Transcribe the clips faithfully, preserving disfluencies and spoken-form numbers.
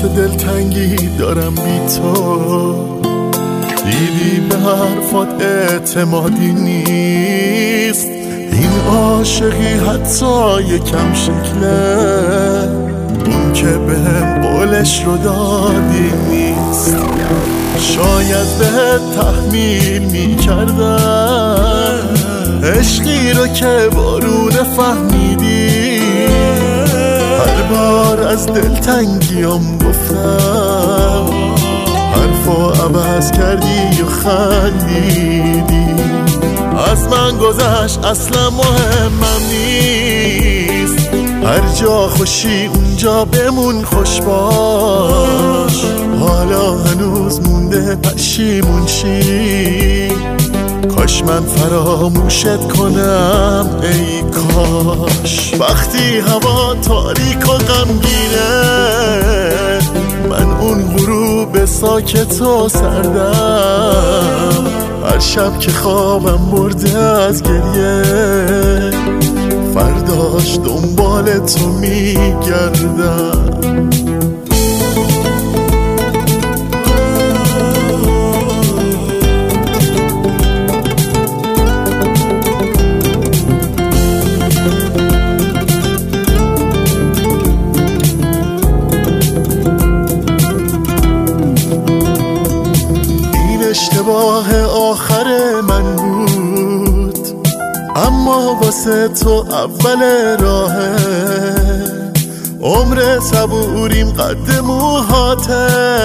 دلتنگی دارم بی تو، دیدی به حرفات اعتمادی نیست. این عاشقی حتی یکم شکله، اون که بهم قولش رو دادی نیست. شاید بهت تحمیل میکردم عشقی رو که بارونه فهمیدی. هر بار از دلتنگیام گفتم، حرفا عوض کردی و خندیدی. از من گذشت اصلا مهمم نیست، هر جا خوشی اونجا بمون خوش باش. حالا هنوز مونده پشیمون شی، کاش من فراموشت کنم ای کاش. وقتی هوا تاریک و غمگینه، من اون غروب ساکت و سردم. هر شب که خوابم برده از گریه، فرداش دنبال تو میگردم. اشتباه آخر من بود، اما واسه تو اول راهه. عمر صبوریم قد موهاته،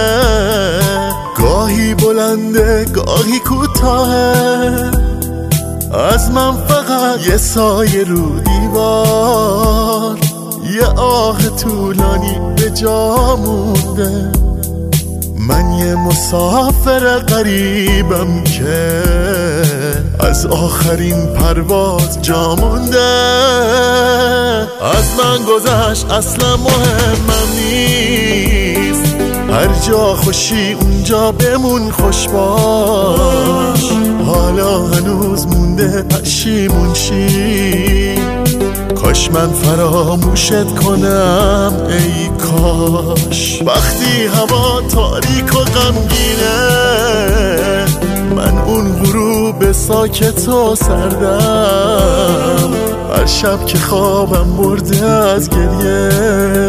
گاهی بلنده گاهی کوتاهه. از من فقط یه سایه رو دیوار، یه آه طولانی به جا مونده. من یه مسافر غریبم که از آخرین پرواز جا مونده. از من گذشت اصلا مهمم نیست، هر جا خوشی اونجا بمون خوش باش. حالا هنوز مونده پشیمون شی، کاش من فراموشت کنم ای کاش. وقتی هوا تاریک و غمگینه، من اون غروب ساکت و سردم. هر شب که خوابم برده از گریه،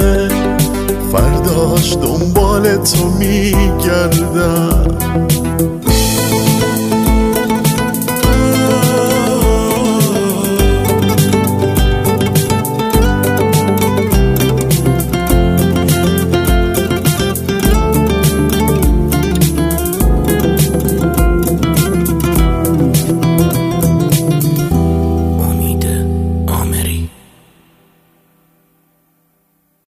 فرداش دنبال تو میگردم.